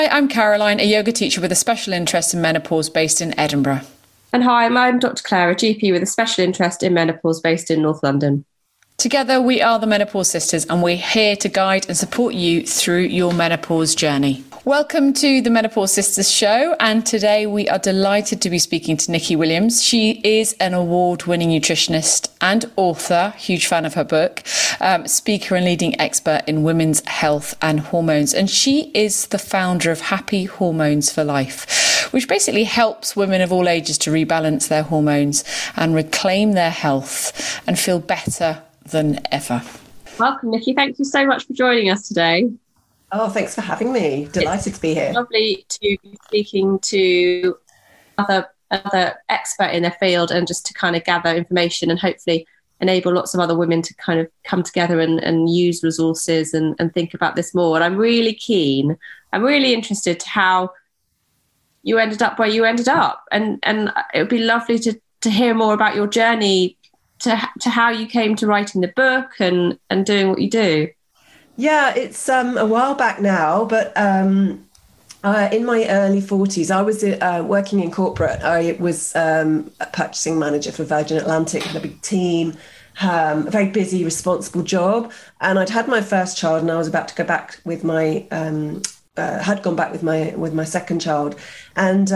Hi, I'm Caroline, a yoga teacher with a special interest in menopause based in Edinburgh. And hi, I'm Dr. Claire, a GP with a special interest in menopause based in North London. Together, we are the Menopause Sisters, and we're here to guide and support you through your menopause journey. Welcome to the Menopause Sisters show, and today we are delighted to be speaking to Nikki Williams. She is an award-winning nutritionist and author, huge fan of her book, speaker and leading expert in women's health and hormones, and she is the founder of Happy Hormones for Life, which basically helps women of all ages to rebalance their hormones and reclaim their health and feel better than ever. Welcome, Nikki. Thank you so much for joining us today. Oh, thanks for having me. Delighted to be here. Lovely to be speaking to another expert in their field and just to kind of gather information and hopefully enable lots of other women to kind of come together and use resources and think about this more. And I'm really interested to how you ended up where you ended up. And it would be lovely to hear more about your journey to how you came to writing the book and doing what you do. Yeah, it's a while back now, but in my early 40s, I was working in corporate. I was a purchasing manager for Virgin Atlantic, had a big team, a very busy, responsible job. And I'd had my first child and I was about to go back with my had gone back with my second child, and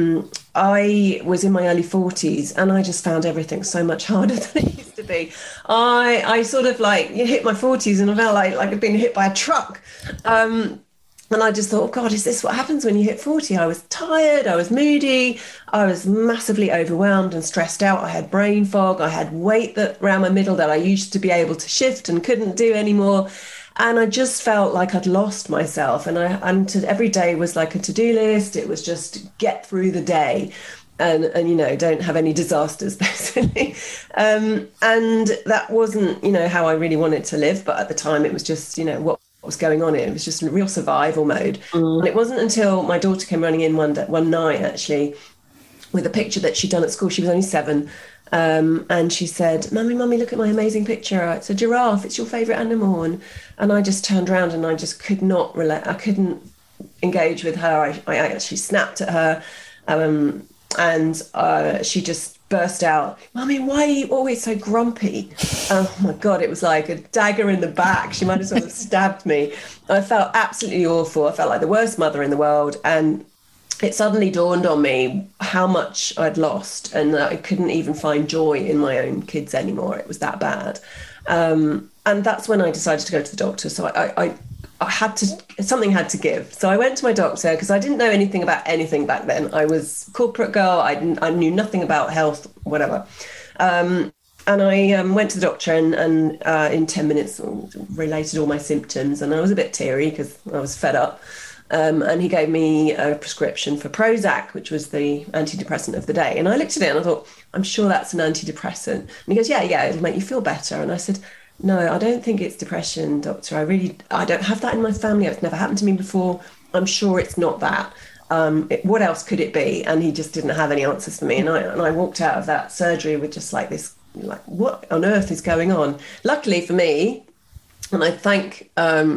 I was in my early 40s, and I just found everything so much harder than it used to be. I sort of hit my 40s, and I felt like I'd been hit by a truck. And I just thought, oh God, is this what happens when you hit 40? I was tired, I was moody, I was massively overwhelmed and stressed out. I had brain fog, I had weight that around my middle that I used to be able to shift and couldn't do anymore. And I just felt like I'd lost myself. And every day was like a to-do list. It was just get through the day and don't have any disasters, basically. And that wasn't, how I really wanted to live. But at the time, it was just, what was going on. It was just a real survival mode. And it wasn't until my daughter came running in one night, actually, with a picture that she'd done at school. She was only 7. And she said, Mummy, look at my amazing picture. It's a giraffe. It's your favourite animal. And I just turned around and I just could not relate. I couldn't engage with her. I actually snapped at her. And she just burst out, Mummy, why are you always so grumpy? Oh my God, it was like a dagger in the back. She might as well have stabbed me. I felt absolutely awful. I felt like the worst mother in the world. And it suddenly dawned on me how much I'd lost and that I couldn't even find joy in my own kids anymore. It was that bad. And that's when I decided to go to the doctor. So I had to, something had to give. So I went to my doctor because I didn't know anything about anything back then. I was a corporate girl. I knew nothing about health, whatever. And I went to the doctor and in 10 minutes related all my symptoms. And I was a bit teary because I was fed up. And he gave me a prescription for Prozac, which was the antidepressant of the day. And I looked at it and I thought, I'm sure that's an antidepressant. And he goes, yeah, it'll make you feel better. And I said, no, I don't think it's depression, doctor. I don't have that in my family. It's never happened to me before. I'm sure it's not that. What else could it be? And he just didn't have any answers for me. And I walked out of that surgery with just what on earth is going on? Luckily for me, and I thank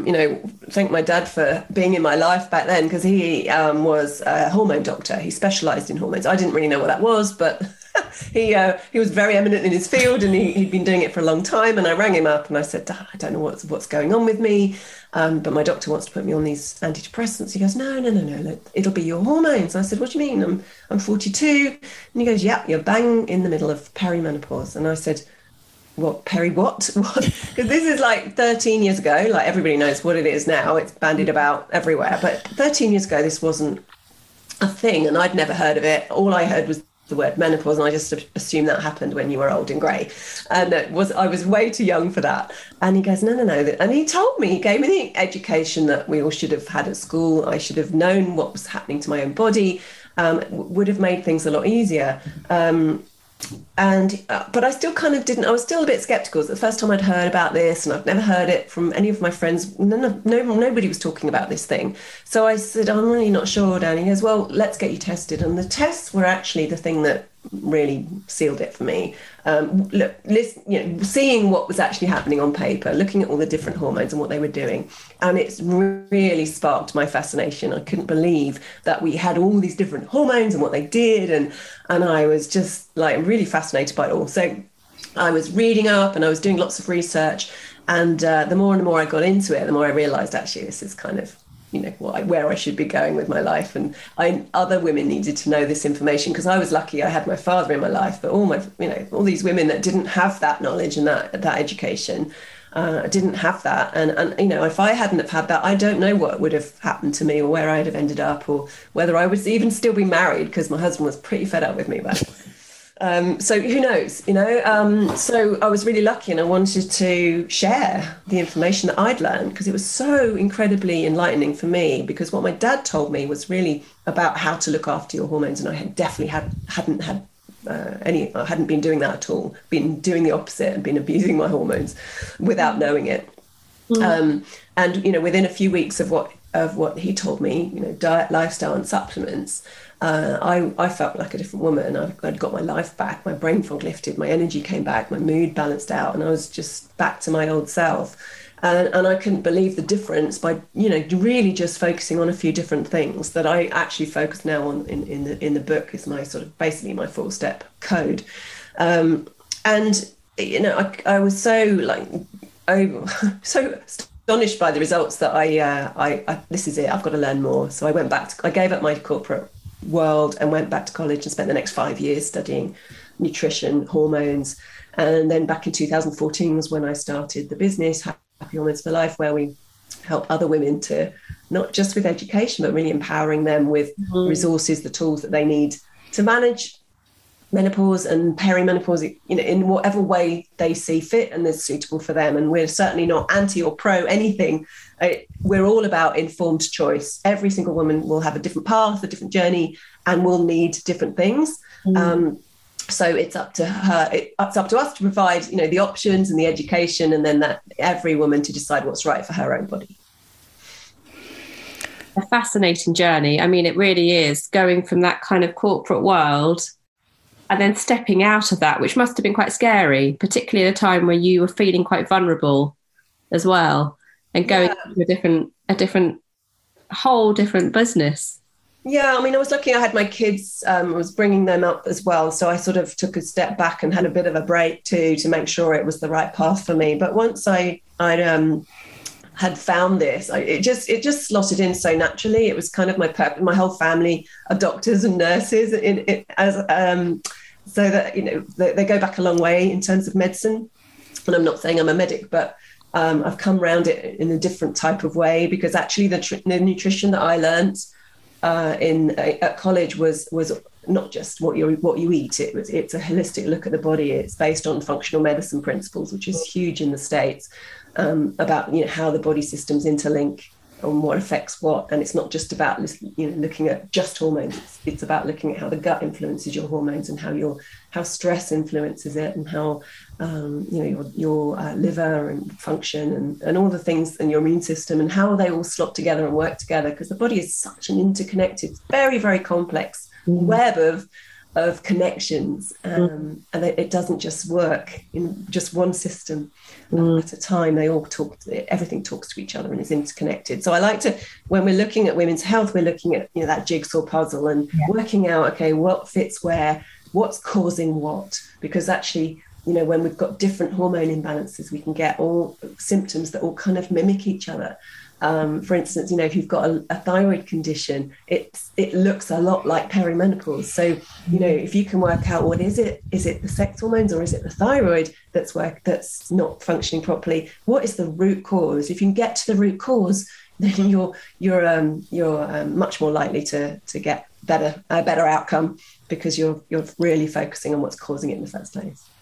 my dad for being in my life back then, because he was a hormone doctor. He specialised in hormones. I didn't really know what that was, but he was very eminent in his field, and he'd been doing it for a long time. And I rang him up and I said, Dad, I don't know what's going on with me, but my doctor wants to put me on these antidepressants. He goes, no, it'll be your hormones. And I said, what do you mean? I'm 42. And he goes, yeah, you're bang in the middle of perimenopause. And I said, what? Because this is like 13 years ago. Like, everybody knows what it is now. It's bandied about everywhere. But 13 years ago, this wasn't a thing, and I'd never heard of it. All I heard was the word menopause, and I just assumed that happened when you were old and grey. And I was way too young for that. And he goes, no. And he told me, he gave me the education that we all should have had at school. I should have known what was happening to my own body. Would have made things a lot easier. But I still kind of didn't. I was still a bit skeptical. It was the first time I'd heard about this, and I've never heard it from any of my friends. Nobody was talking about this thing. So I said, I'm really not sure, Dan. He goes, well, let's get you tested. And the tests were actually the thing that really sealed it for me. Seeing what was actually happening on paper, looking at all the different hormones and what they were doing, and it's really sparked my fascination. I couldn't believe that we had all these different hormones and what they did, and I was just like really fascinated by it all. So I was reading up and I was doing lots of research, and the more and more I got into it, the more I realized actually this is kind of where I should be going with my life. And other women needed to know this information, because I was lucky I had my father in my life, but all these women that didn't have that knowledge and that education didn't have that. And if I hadn't have had that, I don't know what would have happened to me or where I'd have ended up, or whether I would even still be married, because my husband was pretty fed up with me back. So who knows, so I was really lucky, and I wanted to share the information that I'd learned, because it was so incredibly enlightening for me, because what my dad told me was really about how to look after your hormones. And I had definitely I hadn't been doing that at all, been doing the opposite and been abusing my hormones without knowing it. And within a few weeks of what he told me, diet, lifestyle and supplements, I felt like a different woman. I'd got my life back, my brain fog lifted, my energy came back, my mood balanced out, and I was just back to my old self. And I couldn't believe the difference by, really just focusing on a few different things that I actually focus now on in the book is my sort of basically my 4-step code. I was so astonished by the results that I this is it, I've got to learn more. So I gave up my corporate world and went back to college and spent the next 5 years studying nutrition, hormones. And then back in 2014 was when I started the business Happy Hormones for Life, where we help other women to, not just with education, but really empowering them with resources, the tools that they need to manage menopause and perimenopause, in whatever way they see fit and is suitable for them. And we're certainly not anti or pro anything. We're all about informed choice. Every single woman will have a different path, a different journey, and will need different things. So it's up to her. It's up to us to provide, the options and the education, and then that every woman to decide what's right for her own body. A fascinating journey. I mean, it really is, going from that kind of corporate world and then stepping out of that, which must have been quite scary, particularly at a time where you were feeling quite vulnerable as well, and going to a whole different business. Yeah, I mean, I was lucky I had my kids, I was bringing them up as well. So I sort of took a step back and had a bit of a break too, to make sure it was the right path for me. But once I had found this, it just slotted in so naturally. It was kind of my purpose. My whole family are doctors and nurses, so that, they go back a long way in terms of medicine. And I'm not saying I'm a medic, but I've come around it in a different type of way, because actually the nutrition that I learned at college was not just what you eat. It's a holistic look at the body. It's based on functional medicine principles, which is huge in the States, about how the body systems interlink and what affects what. And it's not just about looking at just hormones. It's about looking at how the gut influences your hormones, and how stress influences it, and how your liver and function and all the things, and your immune system, and how they all slot together and work together, because the body is such an interconnected, very, very complex web of connections, and it doesn't just work in just one system at a time. They all everything talks to each other and is interconnected. So I like to, when we're looking at women's health, we're looking at that jigsaw puzzle and working out, okay, what fits where, what's causing what, because actually, when we've got different hormone imbalances, we can get all symptoms that all kind of mimic each other. For instance, if you've got a thyroid condition, it looks a lot like perimenopause. So, if you can work out, what is it? Is it the sex hormones, or is it the thyroid that's not functioning properly? What is the root cause? If you can get to the root cause, then you're much more likely to get a better outcome, because you're really focusing on what's causing it in the first place.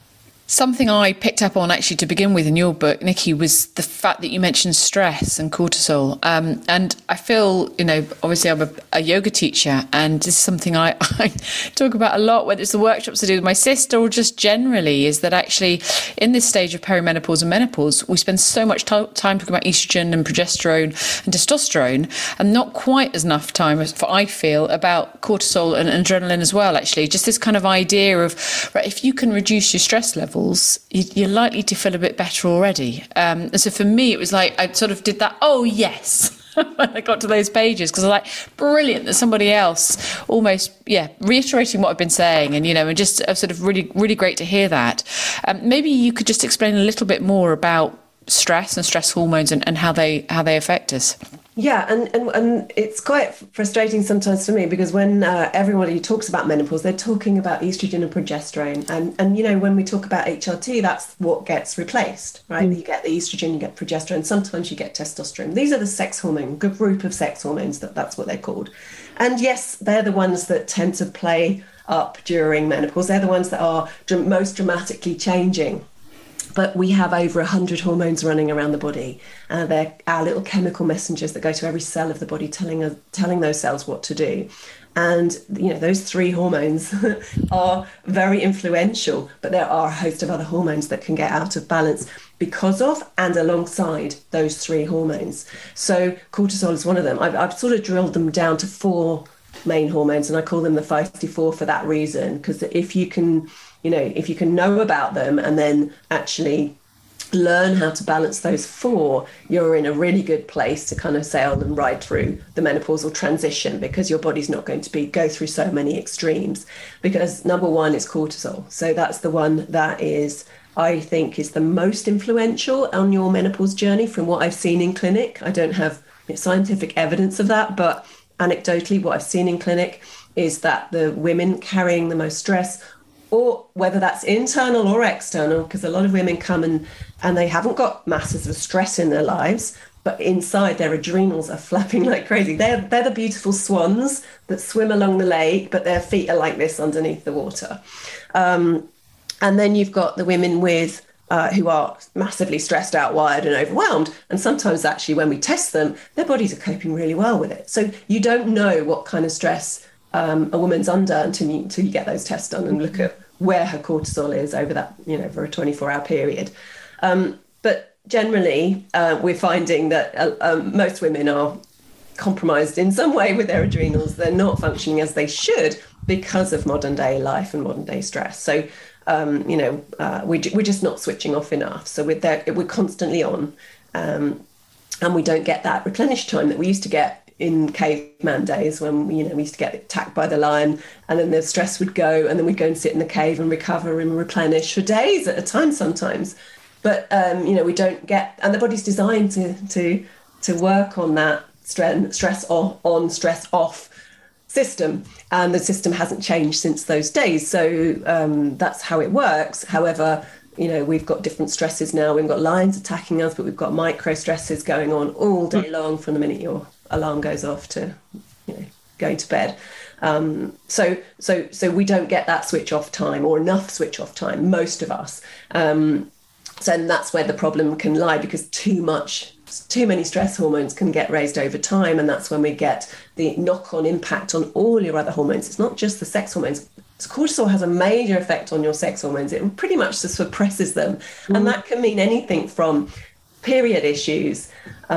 Something I picked up on actually to begin with in your book, Nikki, was the fact that you mentioned stress and cortisol. And I feel, obviously I'm a yoga teacher, and this is something I talk about a lot, whether it's the workshops I do with my sister or just generally, is that actually in this stage of perimenopause and menopause, we spend so much time talking about estrogen and progesterone and testosterone, and not quite as enough time, I feel, about cortisol and adrenaline as well, actually. Just this kind of idea of, right, if you can reduce your stress levels, you're likely to feel a bit better already. And so for me, it was like I sort of did that, oh, yes, when I got to those pages, because I was like, brilliant that somebody else almost, reiterating what I've been saying. And just sort of really, really great to hear that. Maybe you could just explain a little bit more about stress and stress hormones and how they affect us. Yeah, and it's quite frustrating sometimes for me, because when everybody talks about menopause, they're talking about estrogen and progesterone. And when we talk about HRT, that's what gets replaced, right? You get the estrogen, you get progesterone, sometimes you get testosterone. These are the sex hormone, good group of sex hormones, that's what they're called. And yes, they're the ones that tend to play up during menopause. They're the ones that are most dramatically changing. But we have over 100 hormones running around the body. They're our little chemical messengers that go to every cell of the body, telling those cells what to do. And, those 3 hormones are very influential, but there are a host of other hormones that can get out of balance because of and alongside those 3 hormones. So cortisol is one of them. I've sort of drilled them down to 4 main hormones, and I call them the feisty 4 for that reason, because if you can know about them and then actually learn how to balance those 4, you're in a really good place to kind of sail and ride through the menopausal transition, because your body's not going to go through so many extremes. Because number 1 is cortisol. So that's the one that I think is the most influential on your menopause journey from what I've seen in clinic. I don't have scientific evidence of that, but anecdotally, what I've seen in clinic is that the women carrying the most stress, or whether that's internal or external, because a lot of women come and they haven't got masses of stress in their lives, but inside their adrenals are flapping like crazy. They're the beautiful swans that swim along the lake, but their feet are like this underneath the water. And then you've got the women who are massively stressed out, wired and overwhelmed. And sometimes actually when we test them, their bodies are coping really well with it. So you don't know what kind of stress a woman's under until you get those tests done and look at where her cortisol is over that, for a 24-hour period. But generally, we're finding that most women are compromised in some way with their adrenals. They're not functioning as they should because of modern day life and modern day stress. So, we're just not switching off enough. So we're constantly on, and we don't get that replenished time that we used to get in caveman days, when we used to get attacked by the lion, and then the stress would go, and then we'd go and sit in the cave and recover and replenish for days at a time sometimes. But we don't get, and the body's designed to work on that stress on, stress off system, and the system hasn't changed since those days. So that's how it works. However, we've got different stresses now. We've got lions attacking us, but we've got micro stresses going on all day long from the minute your alarm goes off to going to bed. So we don't get that switch off time, or enough switch off time, most of us. So that's where the problem can lie, because too many stress hormones can get raised over time, and that's when we get the knock-on impact on all your other hormones. It's not just the sex hormones. So cortisol has a major effect on your sex hormones. It pretty much suppresses them, and that can mean anything from period issues,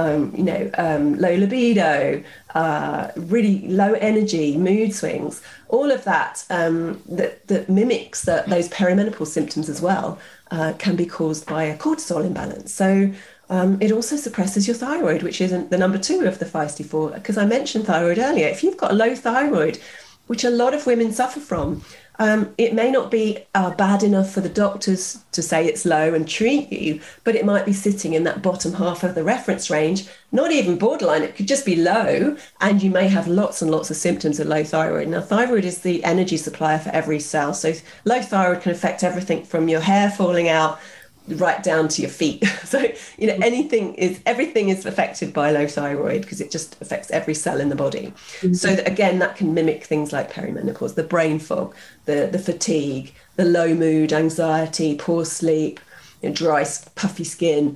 low libido, really low energy, mood swings, all of that that mimics those perimenopause symptoms as well, can be caused by a cortisol imbalance. So it also suppresses your thyroid, which is the number 2 of the feisty 4, because I mentioned thyroid earlier. If you've got a low thyroid, which a lot of women suffer from, it may not be bad enough for the doctors to say it's low and treat you, but it might be sitting in that bottom half of the reference range, not even borderline. It could just be low, and you may have lots and lots of symptoms of low thyroid. Now, thyroid is the energy supplier for every cell. So low thyroid can affect everything from your hair falling out, right down to your feet. So, everything is affected by low thyroid because it just affects every cell in the body. Mm-hmm. So that, again, that can mimic things like perimenopause, the brain fog, the fatigue, the low mood, anxiety, poor sleep, dry, puffy skin,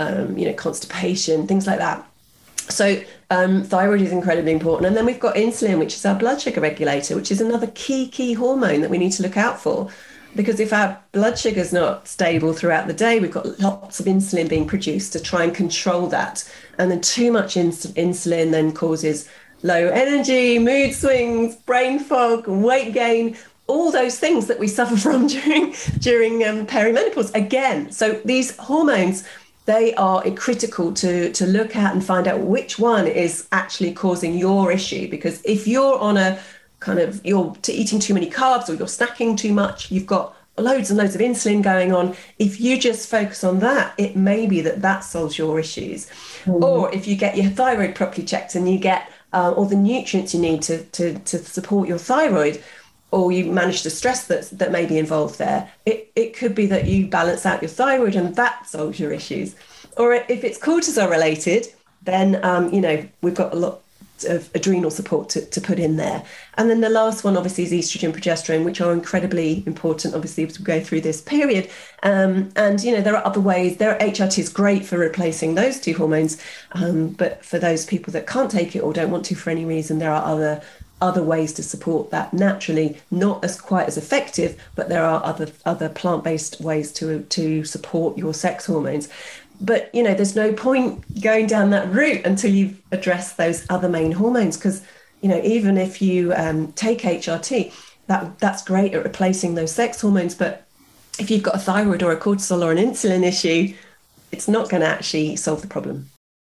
constipation, things like that. So thyroid is incredibly important. And then we've got insulin, which is our blood sugar regulator, which is another key hormone that we need to look out for. Because if our blood sugar is not stable throughout the day, we've got lots of insulin being produced to try and control that. And then too much insulin then causes low energy, mood swings, brain fog, weight gain, all those things that we suffer from during perimenopause again. So these hormones, they are critical to look at and find out which one is actually causing your issue. Because if you're on a you're eating too many carbs or you're snacking too much, you've got loads and loads of insulin going on. If you just focus on that, it may be that solves your issues. Mm. Or if you get your thyroid properly checked and you get all the nutrients you need to support your thyroid, or you manage the stress that may be involved there, it could be that you balance out your thyroid and that solves your issues. Or if it's cortisol related, then we've got a lot of adrenal support to put in there. And then the last one obviously is estrogen, progesterone, which are incredibly important obviously as we go through this period. And there are other ways. HRT is great for replacing those two hormones, but for those people that can't take it or don't want to for any reason, there are other ways to support that naturally, not as quite as effective, but there are other plant-based ways to support your sex hormones. But, there's no point going down that route until you've addressed those other main hormones, because, even if you take HRT, that's great at replacing those sex hormones. But if you've got a thyroid or a cortisol or an insulin issue, it's not going to actually solve the problem.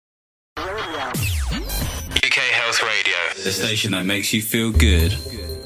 UK Health Radio, the station that makes you feel good.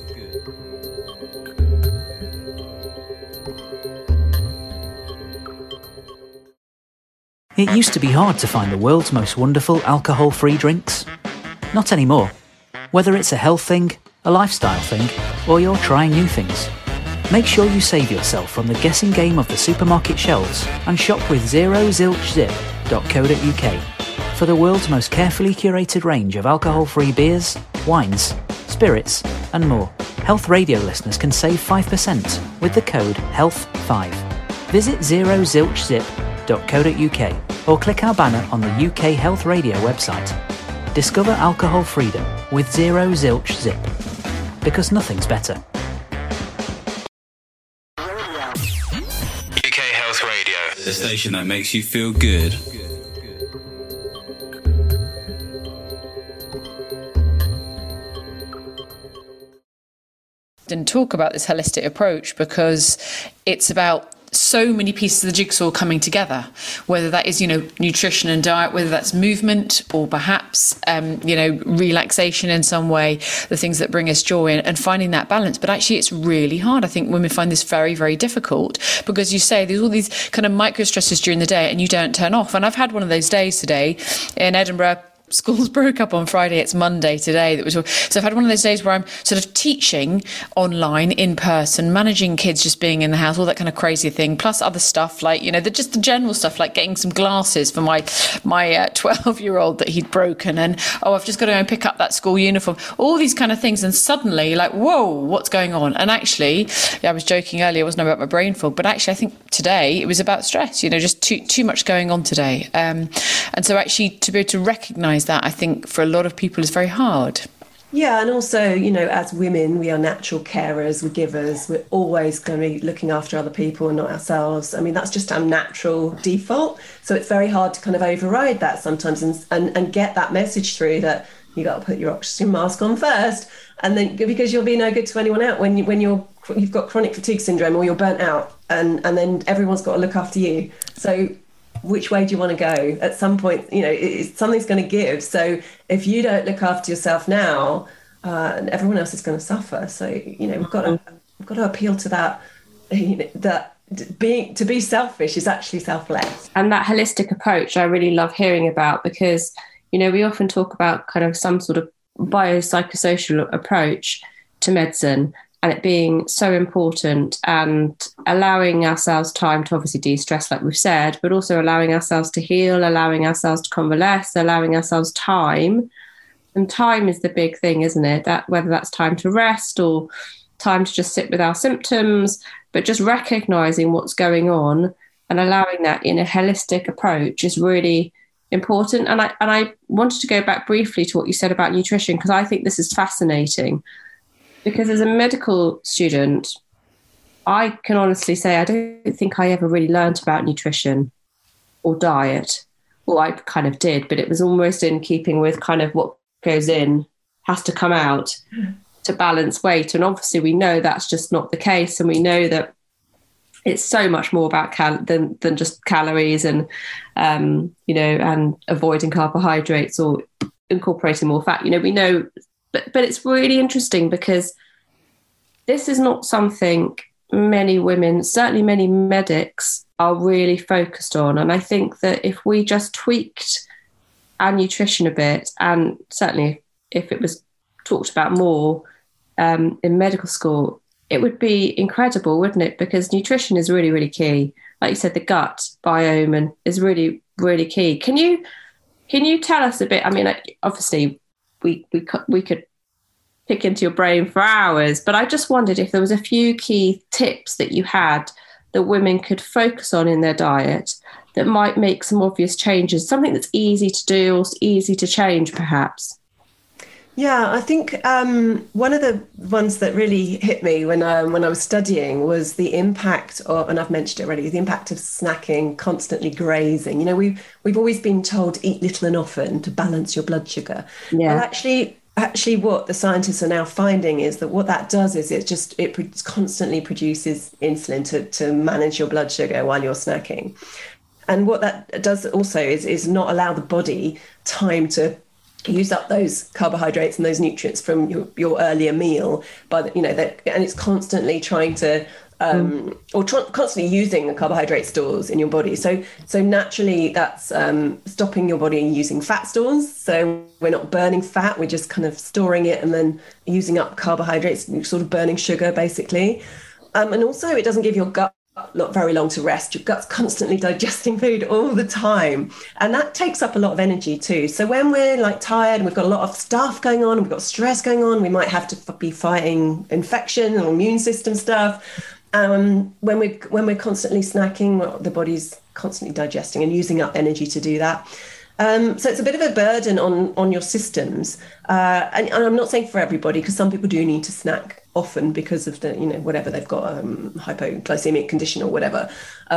It used to be hard to find the world's most wonderful alcohol-free drinks. Not anymore. Whether it's a health thing, a lifestyle thing, or you're trying new things, make sure you save yourself from the guessing game of the supermarket shelves and shop with zerozilchzip.co.uk for the world's most carefully curated range of alcohol-free beers, wines, spirits, and more. Health Radio listeners can save 5% with the code HEALTH5. Visit zerozilchzip.co.uk or click our banner on the UK Health Radio website. Discover alcohol freedom with Zero Zilch Zip, because nothing's better. UK Health Radio, the station that makes you feel good. And talk about this holistic approach, because it's about so many pieces of the jigsaw coming together, whether that is, nutrition and diet, whether that's movement, or perhaps, relaxation in some way, the things that bring us joy, and finding that balance. But actually, it's really hard. I think women find this very, very difficult, because you say there's all these kind of micro stresses during the day and you don't turn off. And I've had one of those days today in Edinburgh. Schools broke up on Friday. It's Monday today. So I've had one of those days where I'm sort of teaching online, in person, managing kids just being in the house, all that kind of crazy thing, plus other stuff like, just the general stuff like getting some glasses for my 12-year-old that he'd broken. And, I've just got to go and pick up that school uniform, all these kind of things. And suddenly like, whoa, what's going on? And actually, I was joking earlier, it wasn't about my brain fog, but actually I think today it was about stress, just too much going on today. And so actually to be able to recognise that, I think for a lot of people is very hard. Yeah, and also, as women, we are natural carers, we're givers, we're always going to be looking after other people and not ourselves. I mean, that's just our natural default. So it's very hard to kind of override that sometimes and get that message through that you got to put your oxygen mask on first, and then because you'll be no good to anyone else when you've got chronic fatigue syndrome or you're burnt out, and then everyone's got to look after you. So which way do you want to go? At some point, something's going to give. So if you don't look after yourself now, everyone else is going to suffer. So we've got to appeal to that. That to be selfish is actually selfless. And that holistic approach, I really love hearing about, because we often talk about kind of some sort of biopsychosocial approach to medicine, and it being so important, and allowing ourselves time to obviously de-stress, like we've said, but also allowing ourselves to heal, allowing ourselves to convalesce, allowing ourselves time. And time is the big thing, isn't it? That whether that's time to rest or time to just sit with our symptoms, but just recognizing what's going on and allowing that in a holistic approach is really important. And I wanted to go back briefly to what you said about nutrition, because I think this is fascinating. Because as a medical student, I can honestly say I don't think I ever really learned about nutrition or diet. Well, I kind of did, but it was almost in keeping with kind of what goes in has to come out to balance weight. And obviously we know that's just not the case. And we know that it's so much more about than just calories and, and avoiding carbohydrates or incorporating more fat. We know. But it's really interesting because this is not something many women, certainly many medics, are really focused on. And I think that if we just tweaked our nutrition a bit, and certainly if it was talked about more in medical school, it would be incredible, wouldn't it? Because nutrition is really, really key. Like you said, the gut biome is really, really key. Can you tell us a bit? I mean, obviously, we could pick into your brain for hours, but I just wondered if there was a few key tips that you had that women could focus on in their diet that might make some obvious changes, something that's easy to do or easy to change, perhaps. Yeah, I think one of the ones that really hit me when I was studying was the impact of, and I've mentioned it already, the impact of snacking, constantly grazing. We've always been told to eat little and often to balance your blood sugar. Yeah. Well, actually, what the scientists are now finding is that what that does is it constantly produces insulin to manage your blood sugar while you're snacking. And what that does also is not allow the body time to use up those carbohydrates and those nutrients from your earlier meal, and it's constantly trying to constantly using the carbohydrate stores in your body. So naturally that's stopping your body using fat stores. So we're not burning fat, we're just kind of storing it and then using up carbohydrates, sort of burning sugar basically. And also it doesn't give your gut not very long to rest. Your gut's constantly digesting food all the time, and that takes up a lot of energy too. So when we're like tired and we've got a lot of stuff going on, we've got stress going on, we might have to be fighting infection or immune system stuff. When we're constantly snacking, well, the body's constantly digesting and using up energy to do that. So it's a bit of a burden on your systems. And I'm not saying for everybody, because some people do need to snack often because of the, whatever they've got, hypoglycemic condition or whatever.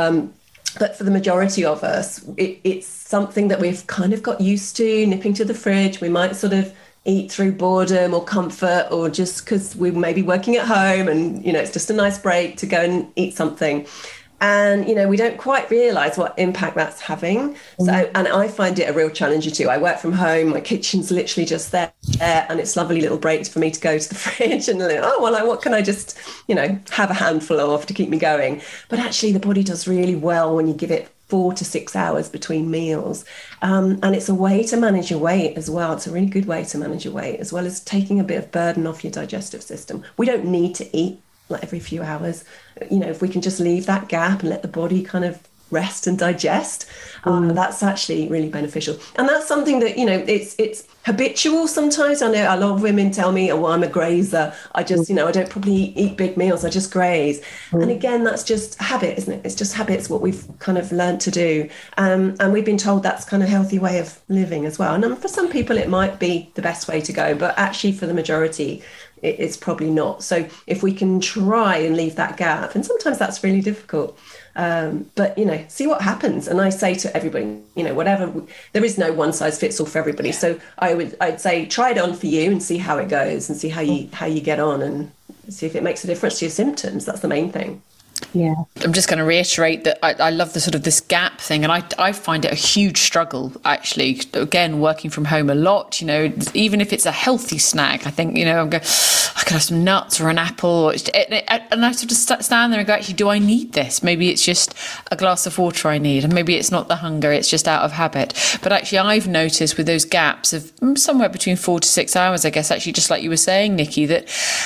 But for the majority of us, it's something that we've kind of got used to, nipping to the fridge. We might sort of eat through boredom or comfort, or just because we may be working at home and, it's just a nice break to go and eat something. And, we don't quite realise what impact that's having. So, and I find it a real challenge too. I work from home, my kitchen's literally just there, and it's lovely little breaks for me to go to the fridge and what can I just, have a handful of to keep me going. But actually the body does really well when you give it 4 to 6 hours between meals. And it's a way to manage your weight as well. It's a really good way to manage your weight, as well as taking a bit of burden off your digestive system. We don't need to eat like every few hours. If we can just leave that gap and let the body kind of rest and digest, that's actually really beneficial. And that's something that, it's habitual sometimes. I know a lot of women tell me, I'm a grazer. I just, I don't probably eat big meals. I just graze. And again, that's just habit, isn't it? It's just habits, what we've kind of learned to do. And we've been told that's kind of a healthy way of living as well. And for some people, it might be the best way to go, but actually for the majority, it's probably not. So if we can try and leave that gap, and sometimes that's really difficult, but see what happens. And I say to everybody, whatever, there is no one size fits all for everybody. So I'd say try it on for you and see how it goes, and see how you get on, and see if it makes a difference to your symptoms. That's the main thing. Yeah, I'm just going to reiterate that I love the sort of this gap thing, and I find it a huge struggle actually. Again, working from home a lot, even if it's a healthy snack, I think I could have some nuts or an apple, and I sort of stand there and go, actually, do I need this? Maybe it's just a glass of water I need, and maybe it's not the hunger, it's just out of habit. But actually, I've noticed with those gaps of somewhere between 4 to 6 hours, I guess, actually, just like you were saying, Nikki, that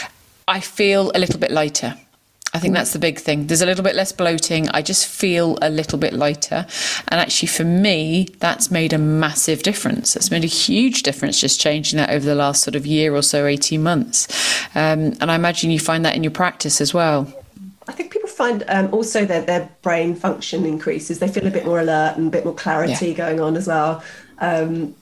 I feel a little bit lighter. I think that's the big thing. There's a little bit less bloating. I just feel a little bit lighter. And actually, for me, that's made a massive difference. It's made a huge difference just changing that over the last sort of year or so, 18 months. And I imagine you find that in your practice as well. I think people find also that their brain function increases. They feel a bit more alert and a bit more clarity going on as well. And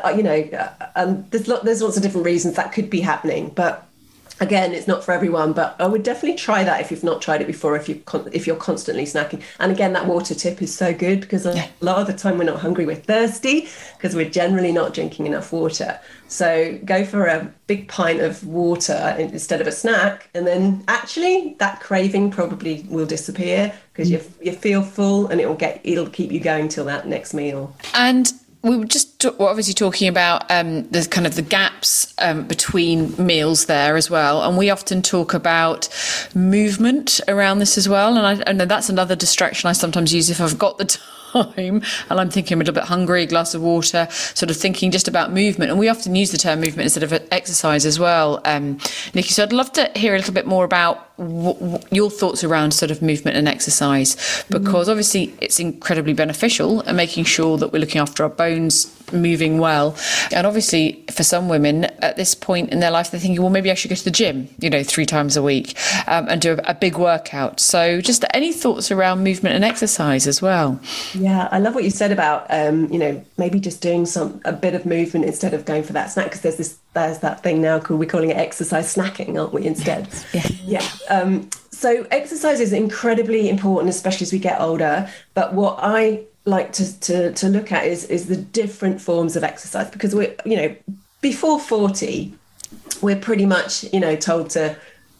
there's lots of different reasons that could be happening. But again, it's not for everyone, but I would definitely try that if you've not tried it before, if you're constantly snacking. And again, that water tip is so good because a lot of the time we're not hungry, we're thirsty because we're generally not drinking enough water. So go for a big pint of water instead of a snack, and then actually that craving probably will disappear because you feel full, and it'll keep you going till that next meal. And we were just obviously talking about the kind of the gaps between meals there as well. And we often talk about movement around this as well. And I know that's another distraction I sometimes use if I've got the time and I'm thinking I'm a little bit hungry, a glass of water, sort of thinking just about movement. And we often use the term movement instead of exercise as well, Nikki. So I'd love to hear a little bit more about your thoughts around sort of movement and exercise, because obviously it's incredibly beneficial and making sure that we're looking after our bones, moving well. And obviously for some women at this point in their life, they're thinking, well, maybe I should go to the gym, 3 times a week and do a big workout. So just any thoughts around movement and exercise as well? Yeah, I love what you said about, maybe just doing a bit of movement instead of going for that snack, because there's that thing now called, we're calling it exercise snacking, aren't we, instead? Yeah. So exercise is incredibly important, especially as we get older. But what I like to look at is the different forms of exercise, because we're, before 40, we're pretty much, told to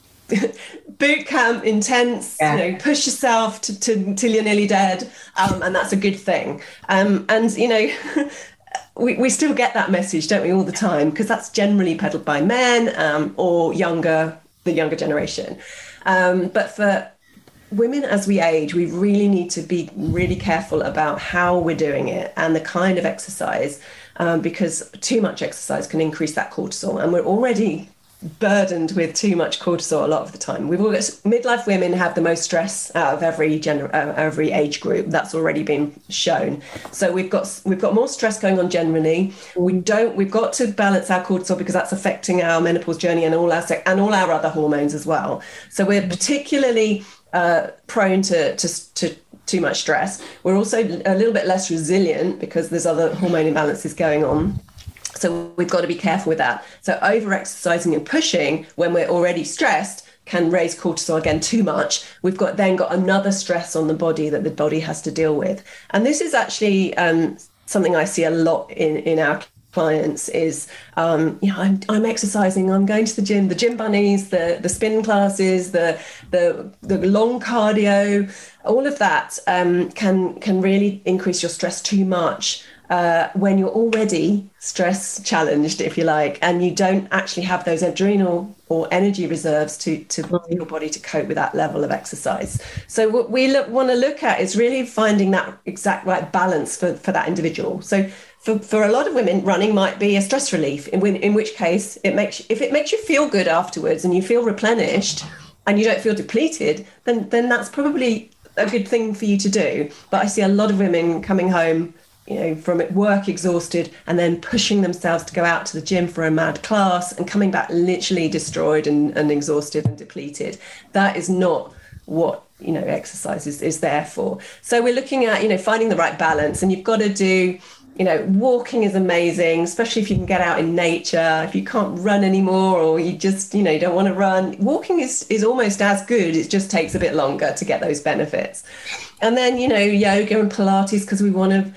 boot camp, intense, push yourself till you're nearly dead. And that's a good thing. We still get that message, don't we, all the time, because that's generally peddled by men or the younger generation. But for women, as we age, we really need to be really careful about how we're doing it and the kind of exercise, because too much exercise can increase that cortisol. And we're already burdened with too much cortisol a lot of the time. Midlife women have the most stress out of every age group. That's already been shown. So we've got more stress going on generally. We've got to balance our cortisol because that's affecting our menopause journey and all our other hormones as well. So we're particularly prone to too much stress. We're also a little bit less resilient because there's other hormone imbalances going on. So we've got to be careful with that. So over-exercising and pushing when we're already stressed can raise cortisol again too much. We've got another stress on the body that the body has to deal with. And this is actually something I see a lot in our clients is, I'm exercising, I'm going to the gym bunnies, the spin classes, the long cardio, all of that can really increase your stress too much. When you're already stress challenged, if you like, and you don't actually have those adrenal or energy reserves to your body to cope with that level of exercise. So what we want to look at is really finding that exact right balance for that individual. So for a lot of women, running might be a stress relief, in which case if it makes you feel good afterwards and you feel replenished and you don't feel depleted, then that's probably a good thing for you to do. But I see a lot of women coming home from work exhausted and then pushing themselves to go out to the gym for a mad class and coming back literally destroyed and exhausted and depleted. That is not what exercise is there for. So we're looking at finding the right balance, and you've got to do walking is amazing, especially if you can get out in nature. If you can't run anymore, or you just don't want to run, walking is almost as good. It just takes a bit longer to get those benefits. And then yoga and Pilates, because we want to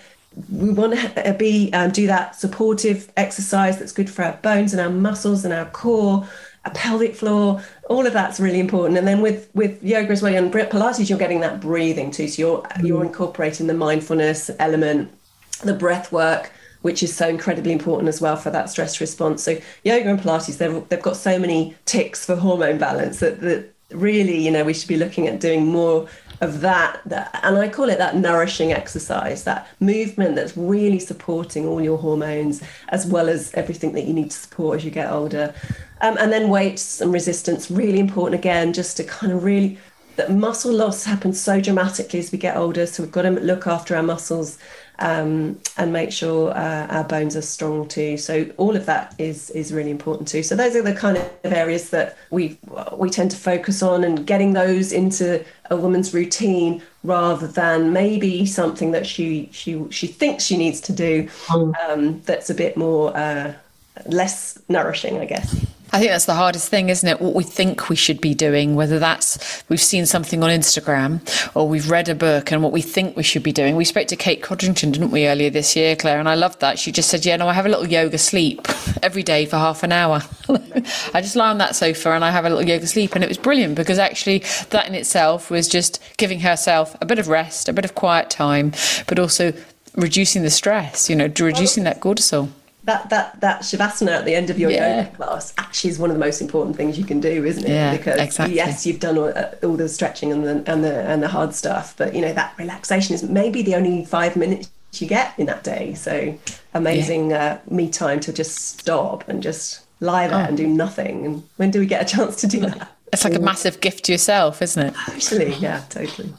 do that supportive exercise that's good for our bones and our muscles and our core, our pelvic floor. All of that's really important. And then with yoga as well and Pilates, you're getting that breathing too. So you're incorporating the mindfulness element, the breath work, which is so incredibly important as well for that stress response. So yoga and Pilates, they've got so many ticks for hormone balance that really, we should be looking at doing more of that, and I call it that nourishing exercise, that movement that's really supporting all your hormones as well as everything that you need to support as you get older. And then weights and resistance, really important again, just to kind of really, that muscle loss happens so dramatically as we get older. So we've got to look after our muscles and make sure our bones are strong too. So all of that is really important too. So those are the kind of areas that we tend to focus on, and getting those into a woman's routine rather than maybe something that she thinks she needs to do that's a bit more less nourishing, I guess. I think that's the hardest thing, isn't it? What we think we should be doing, whether that's we've seen something on Instagram or we've read a book and what we think we should be doing. We spoke to Kate Codrington, didn't we, earlier this year, Claire? And I loved that. She just said, yeah, no, I have a little yoga sleep every day for half an hour. I just lie on that sofa and I have a little yoga sleep. And it was brilliant because actually that in itself was just giving herself a bit of rest, a bit of quiet time, but also reducing the stress, reducing that cortisol. That Shavasana at the end of your yoga class actually is one of the most important things you can do, isn't it? Yeah, because exactly. Yes, you've done all the stretching and the hard stuff, but that relaxation is maybe the only 5 minutes you get in that day. So amazing me time to just stop and just lie there and do nothing. And when do we get a chance to do that? It's like a massive gift to yourself, isn't it? Actually, yeah, totally.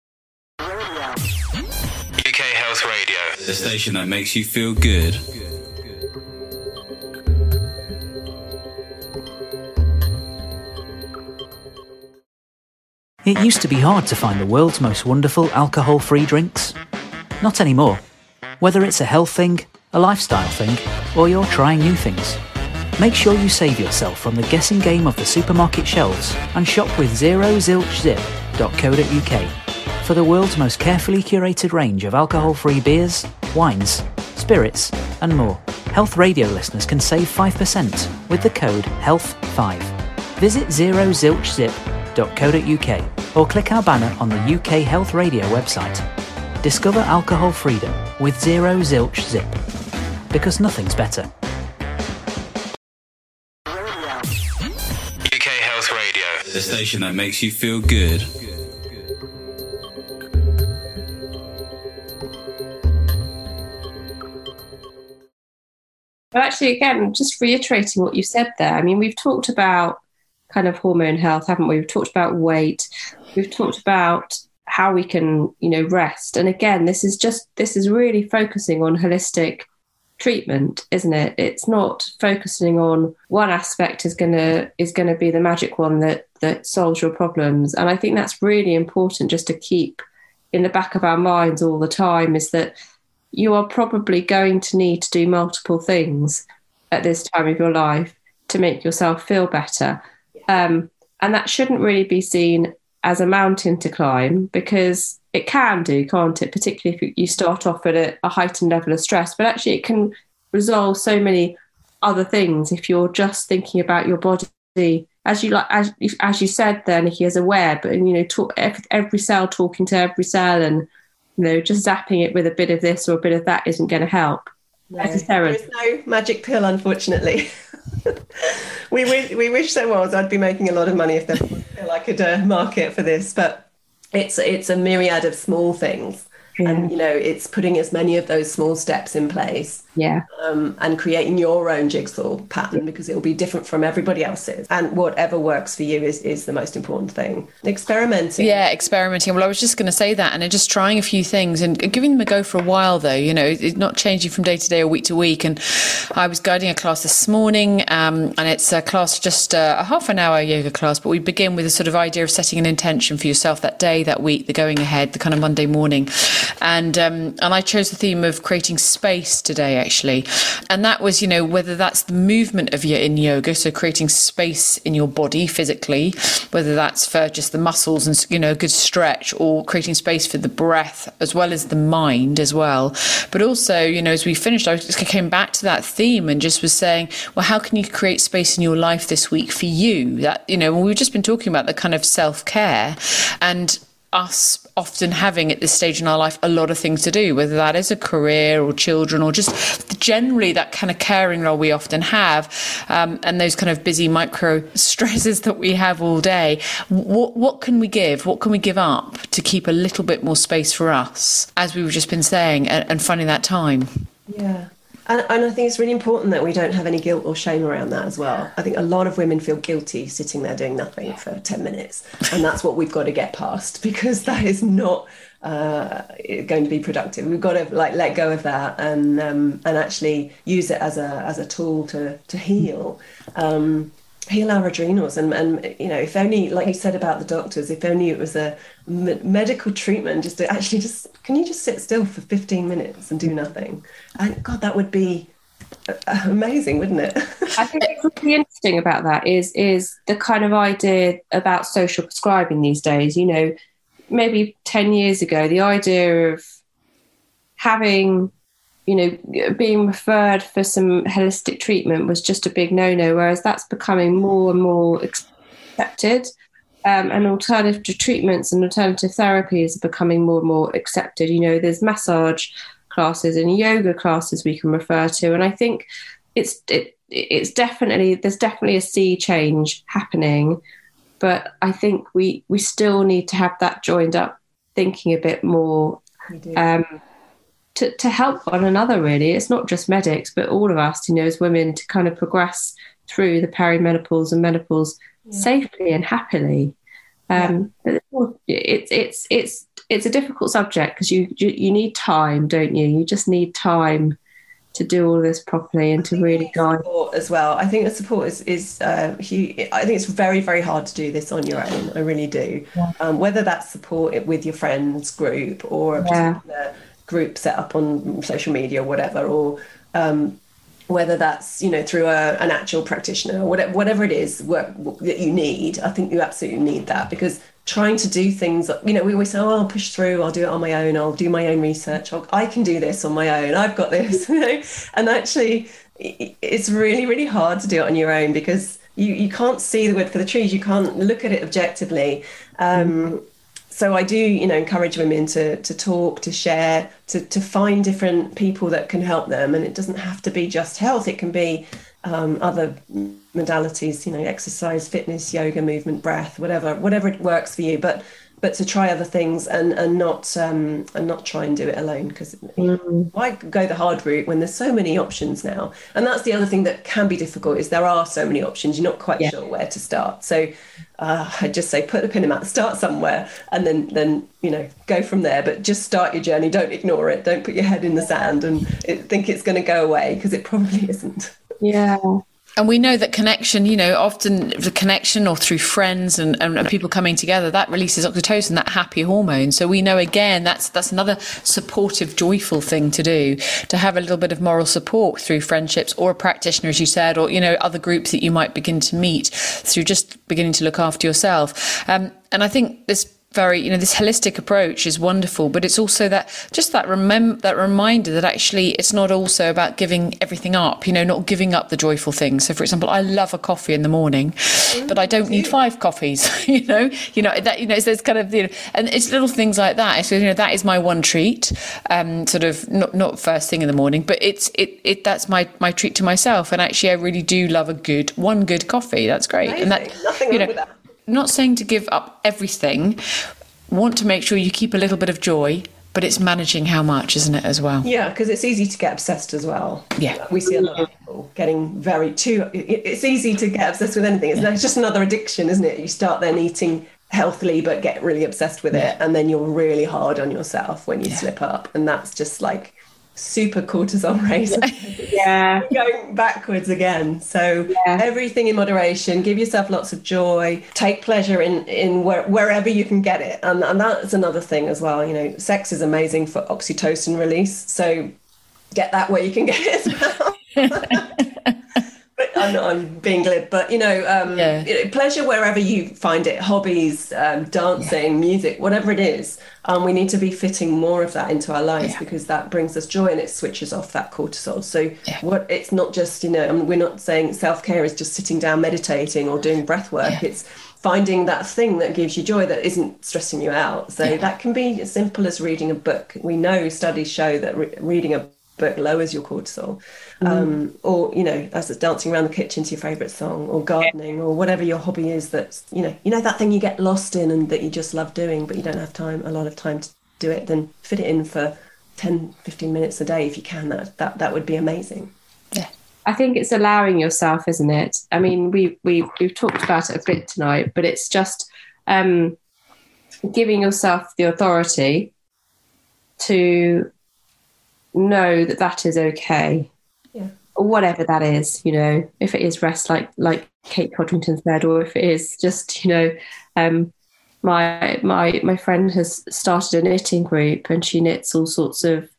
UK Health Radio, the station that makes you feel good. It used to be hard to find the world's most wonderful alcohol-free drinks. Not anymore. Whether it's a health thing, a lifestyle thing, or you're trying new things, make sure you save yourself from the guessing game of the supermarket shelves and shop with zerozilchzip.co.uk for the world's most carefully curated range of alcohol-free beers, wines, spirits, and more. Health Radio listeners can save 5% with the code HEALTH5. Visit zerozilchzip.co.uk or click our banner on the UK Health Radio website. Discover alcohol freedom with Zero Zilch Zip, because nothing's better. UK Health Radio, the station that makes you feel good. But actually, again, just reiterating what you said there. I mean, we've talked about kind of hormone health, haven't we? We've talked about weight. We've talked about how we can, rest. And again, this is really focusing on holistic treatment, isn't it? It's not focusing on one aspect is going to be the magic one that solves your problems. And I think that's really important just to keep in the back of our minds all the time, is that you are probably going to need to do multiple things at this time of your life to make yourself feel better. And that shouldn't really be seen as a mountain to climb, because it can do, can't it? Particularly if you start off at a heightened level of stress, but actually it can resolve so many other things if you're just thinking about your body, as you said there, Nikki, as a web, and talk, every cell talking to every cell, and just zapping it with a bit of this or a bit of that isn't going to help. No, there is no magic pill, unfortunately. we wish there was. I'd be making a lot of money if there was a pill I could market for this, but it's a myriad of small things. Yeah. And it's putting as many of those small steps in place, and creating your own jigsaw pattern, because it will be different from everybody else's, and whatever works for you is the most important thing. Experimenting. Well, I was just going to say that, and just trying a few things and giving them a go for a while, though. It's not changing from day to day or week to week. And I was guiding a class this morning, and it's a class, just a half an hour yoga class, but we begin with a sort of idea of setting an intention for yourself that day, that week, the going ahead, the kind of Monday morning. And I chose the theme of creating space today, actually. And that was, whether that's the movement in yoga, so creating space in your body physically, whether that's for just the muscles and, a good stretch, or creating space for the breath as well as the mind as well. But also, as we finished, I just came back to that theme and just was saying, well, how can you create space in your life this week for you? That, we've just been talking about the kind of self-care, and us often having at this stage in our life a lot of things to do, whether that is a career or children or just generally that kind of caring role we often have, and those kind of busy micro stresses that we have all day. What can we give? What can we give up to keep a little bit more space for us, as we've just been saying, and finding that time? Yeah. And I think it's really important that we don't have any guilt or shame around that as well. I think a lot of women feel guilty sitting there doing nothing for 10 minutes. And that's what we've got to get past, because that is not going to be productive. We've got to let go of that and actually use it as a tool to heal. Heal our adrenals and if only, like you said about the doctors, if only it was a medical treatment, can you just sit still for 15 minutes and do nothing? And God, that would be amazing, wouldn't it? I think what's really interesting about that is the kind of idea about social prescribing these days. Maybe 10 years ago, the idea of having being referred for some holistic treatment was just a big no-no, whereas that's becoming more and more accepted. And alternative treatments and alternative therapies are becoming more and more accepted. There's massage classes and yoga classes we can refer to. And I think there's definitely a sea change happening. But I think we still need to have that joined up thinking a bit more. We do. To help one another, really. It's not just medics, but all of us, as women, to kind of progress through the perimenopause and menopause safely and happily. But it's a difficult subject because you need time, don't you? You just need time to do all this properly and to really guide as well. I think the support is huge. I think it's very, very hard to do this on your own. I really do. Whether that's support with your friends group or a particular group set up on social media or whatever, or whether that's through an actual practitioner or whatever it is that you need. I think you absolutely need that, because trying to do things, we always say, I'll push through, I'll do it on my own, I'll do my own research, I can do this on my own, I've got this. And actually it's really, really hard to do it on your own, because you can't see the wood for the trees, you can't look at it objectively. So I do, encourage women to talk, to share, to find different people that can help them. And it doesn't have to be just health. It can be other modalities, exercise, fitness, yoga, movement, breath, whatever it works for you. But to try other things and not try and do it alone, because why go the hard route when there's so many options now? And that's the other thing that can be difficult, is there are so many options. You're not quite sure where to start. So I just say put a pin in that, start somewhere, and then go from there. But just start your journey. Don't ignore it. Don't put your head in the sand and think it's going to go away, because it probably isn't. Yeah. And we know that connection, often the connection or through friends and people coming together, that releases oxytocin, that happy hormone. So we know, again, that's another supportive, joyful thing to do, to have a little bit of moral support through friendships or a practitioner, as you said, or, other groups that you might begin to meet through just beginning to look after yourself. And I think this this holistic approach is wonderful, but it's also that reminder that actually it's not also about giving everything up, not giving up the joyful things. So for example, I love a coffee in the morning, but I don't need 5 coffees, it's those kind of, and it's little things like that. So, that is my one treat, sort of not first thing in the morning, but that's my treat to myself. And actually I really do love one good coffee. That's great. Amazing. And that, nothing wrong with that. Not saying to give up everything, want to make sure you keep a little bit of joy, but it's managing how much, isn't it, as well? Yeah, because it's easy to get obsessed as well. Yeah. We see a lot of people getting it's easy to get obsessed with anything. It's just another addiction, isn't it? You start then eating healthily but get really obsessed with it, and then you're really hard on yourself when you slip up, and that's just like super cortisol race. Going backwards again. So everything in moderation, give yourself lots of joy, take pleasure in wherever you can get it, and that's another thing as well. Sex is amazing for oxytocin release, so get that where you can get it as well. I'm being glib, but pleasure wherever you find it, hobbies, dancing, music, whatever it is. We need to be fitting more of that into our lives because that brings us joy and it switches off that cortisol. So it's not just, we're not saying self-care is just sitting down meditating or doing breath work. It's finding that thing that gives you joy that isn't stressing you out. So that can be as simple as reading a book. We know studies show that reading a book lowers your cortisol, or as it's dancing around the kitchen to your favorite song, or gardening, or whatever your hobby is, that's that thing you get lost in and that you just love doing but you don't have a lot of time to do it. Then fit it in for 10-15 minutes a day if you can. That would be amazing. I think it's allowing yourself, isn't it? I mean, we've talked about it a bit tonight, but it's just giving yourself the authority to know that is okay, whatever that is. If it is rest, like Kate Codrington said, or if it is just my friend has started a knitting group and she knits all sorts of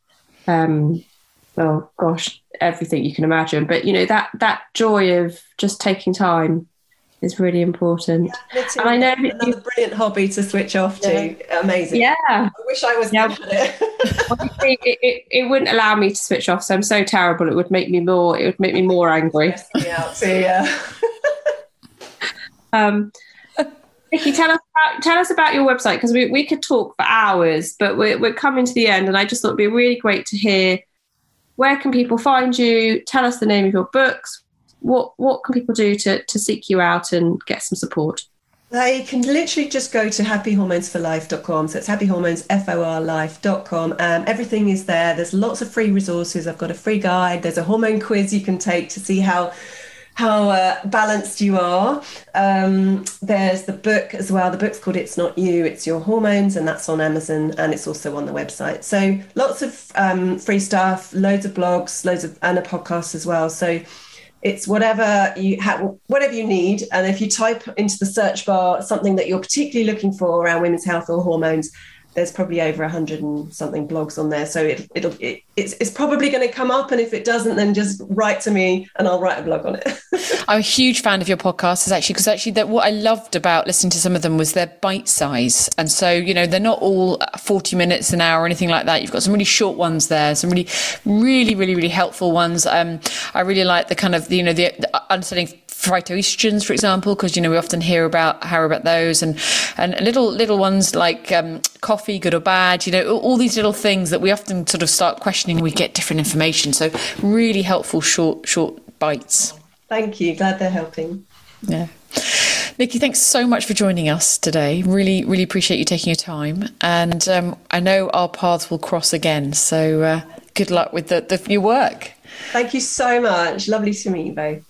everything you can imagine, but that joy of just taking time is really important. And I know another brilliant hobby to switch off to. Amazing. I wish I was good at it. It wouldn't allow me to switch off, so I'm so terrible. It would make me more angry. Nikki, tell us about your website, because we could talk for hours, but we're coming to the end, and I just thought it'd be really great to hear, where can people find you? Tell us the name of your books. What can people do to seek you out and get some support? They can literally just go to happyhormonesforlife.com. So it's happyhormonesforlife.com. Everything is there. There's lots of free resources. I've got a free guide. There's a hormone quiz you can take to see how balanced you are. There's the book as well. The book's called It's Not You, It's Your Hormones, and that's on Amazon, and it's also on the website. So lots of free stuff, loads of blogs, and a podcast as well. So it's whatever you need. And if you type into the search bar something that you're particularly looking for around women's health or hormones, there's probably over 100 and something blogs on there. So it's probably going to come up. And if it doesn't, then just write to me and I'll write a blog on it. I'm a huge fan of your podcasts, because what I loved about listening to some of them was their bite size. And so, they're not all 40 minutes, an hour or anything like that. You've got some really short ones there, some really, really, really, really helpful ones. I really like the kind of, the understanding phytoestrogens, for example, because we often hear about those, and little ones like coffee, good or bad, all these little things that we often sort of start questioning and we get different information. So really helpful short bites. Thank you. Glad they're helping. Yeah. Nikki, thanks so much for joining us today. Really, really appreciate you taking your time. And I know our paths will cross again. So good luck with your work. Thank you so much. Lovely to meet you both.